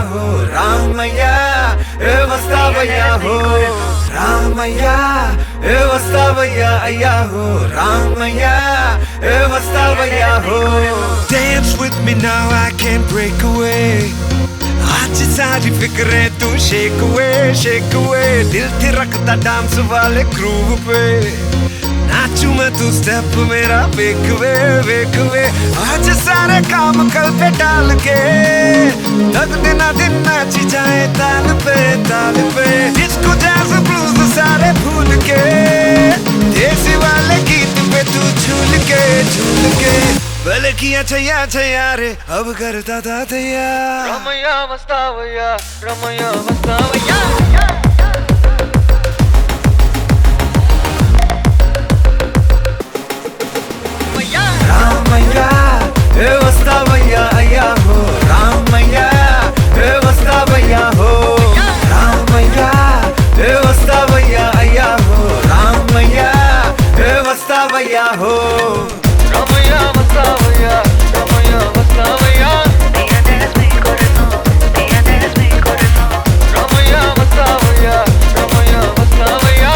हो रामయ్య ఏ వస్తావయ్యా हो రామయ్య ఏ వస్తావయ్యా అయ్యా हो రామయ్య ఏ వస్తావయ్యా हो Dance with me now I can't break away आज सारी फिक्रें तू शेक away दिल थिरकता डांस वाले ग्रूव पे नाचू मैं तू स्टेप मेरा वेक वे आज सारे काम कल पे डाल के तक दिन नाची जाए ताल पे डिस्को जैज ब्लूज सारे भूल के देसी वाले गीत पे तू झूल के भले किया छैया रे अब करता था तैयार रमैया वस्तावैया रमैया वस्तावैया రామయ్య ఏ వస్తావయ్యా అయ్యా हो రామయ్య ఏ వస్తావయ్యా हो రామయ్య ఏ వస్తావయ్యా అయ్యా हो రామయ్య ఏ వస్తావయ్యా हो रमैया वस्तावैया रमैया वस्तावैया रमैया वस्तावैया रमैया वस्तावैया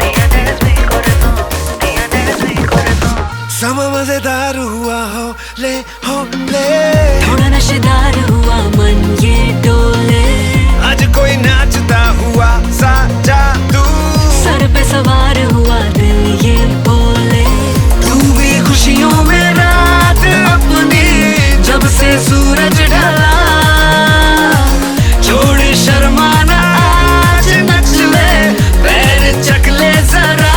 समा मजेदार हुआ हो ले थोड़ा नशेदार हुआ मन ये डोले आज कोई नाचता हुआ सा जादू सर पे सवार हुआ दिल ये बोले तू भी खुशियों में रात अपनी जब से सूरज ढला छोड़ शर्माना आज नच ले पैर चक ले जरा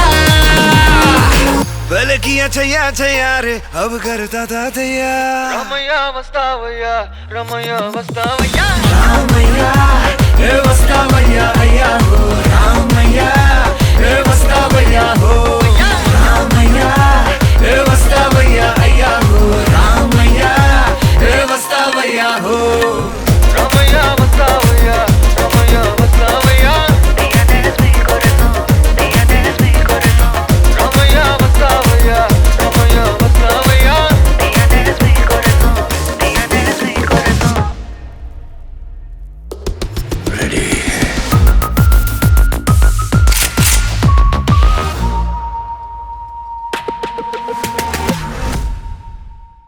भले किया छैया रे अब करता था तैयार रमैया वस्तावैया रमैया वस्तावैया रामయ్య ఏ